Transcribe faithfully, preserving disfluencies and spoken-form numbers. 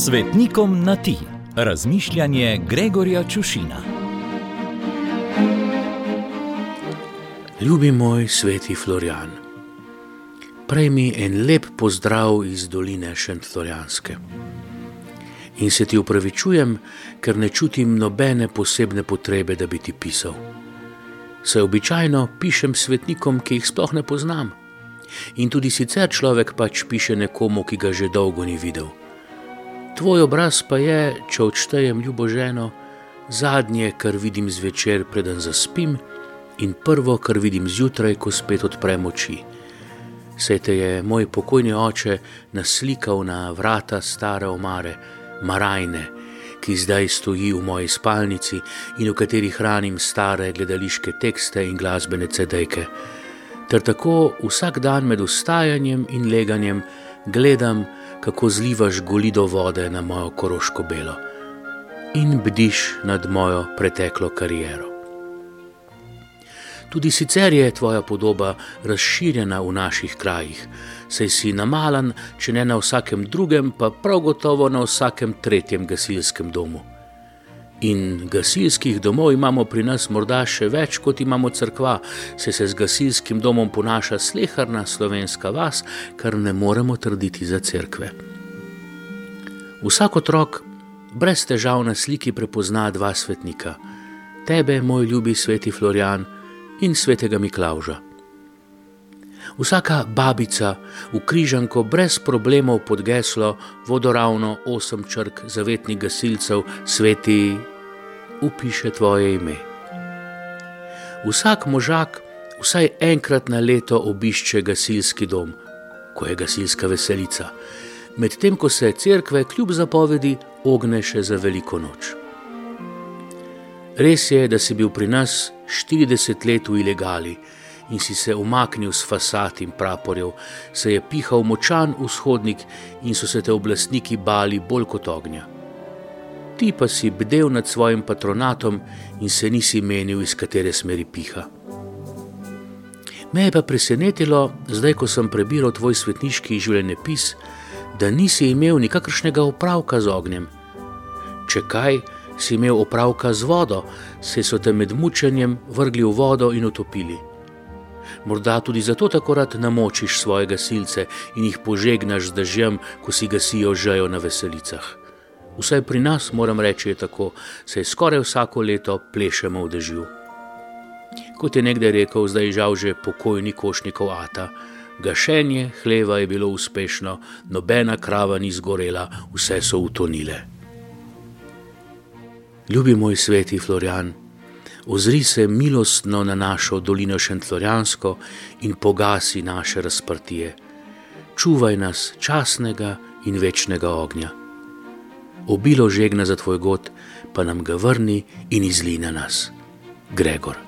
Svetnikom na ti. Razmišljanje Gregorja Čušina. Ljubi moj sveti Florjan, prejmi en lep pozdrav iz doline Šentflorjanske. In se ti opravičujem, ker ne čutim nobene posebne potrebe, da bi ti pisal. Saj običajno pišem svetnikom, ki jih sploh ne poznam. In tudi sicer človek pač piše nekomu, ki ga že dolgo ni videl. Tvoj obraz pa je, če odštejem ljubo ženo, zadnje, kar vidim zvečer, preden zaspim, in prvo, kar vidim zjutraj, ko spet odprem oči. Saj te je moj pokojni oče naslikal na vrata stare omare, Marajne, ki zdaj stoji v moji spalnici in v kateri hranim stare gledališke tekste in glasbene cedejke. Ter tako vsak dan med vstajanjem in leganjem gledam, kako zlivaš golido vode na mojo koroško belo in bdiš nad mojo preteklo kariero. Tudi sicer je tvoja podoba razširjena v naših krajih, saj si namalan, če ne na vsakem drugem, pa prav gotovo na vsakem tretjem gasilskem domu. In gasilskih domov imamo pri nas morda še več, kot imamo cerkva, saj se z gasilskim domom ponaša sleherna slovenska vas, kar ne moremo trditi za cerkve. Vsak otrok brez težav na sliki prepozna dva svetnika, tebe, moj ljubi sveti Florjan, in svetega Miklavža. Vsaka babica v križanko brez problemov pod geslo vodoravno osem črk zavetnih gasilcev sveti upiše tvoje ime. Vsak možak vsaj enkrat na leto obišče gasilski dom, ko je gasilska veselica, medtem ko se cerkve kljub zapovedi ogne še za veliko noč. Res je, da si bil pri nas štirideset let v ilegali in si se umaknil s fasad in praporjev, se je pihal močan vzhodnik in so se te oblastniki bali bolj kot ognja. Ti pa si bdel nad svojim patronatom in se nisi menil, iz katere smeri piha. Me je pa presenetilo, zdaj ko sem prebiral tvoj svetniški življenjepis, da nisi imel nikakršnega opravka z ognjem. Če kaj, si imel opravka z vodo, saj so te med mučenjem vrgli v vodo in utopili. Morda tudi zato tako rad namočiš svoje gasilce in jih požegnaš z dežjem, ko si gasijo žejo na veselicah. Vsaj pri nas, moram reči, je tako, saj skoraj vsako leto plešemo v dežju. Kot je nekdaj rekel, zdaj žal že pokojni Košnikov ata, gašenje hleva je bilo uspešno, nobena krava ni zgorela, vse so utonile. Ljubi moj sveti Florjan, ozri se milostno na našo dolino Šentflorjansko in pogasi naše razprtije. Čuvaj nas častnega in večnega ognja. Obilo žegna za tvoj god, pa nam ga vrni in izli na nas. Gregor.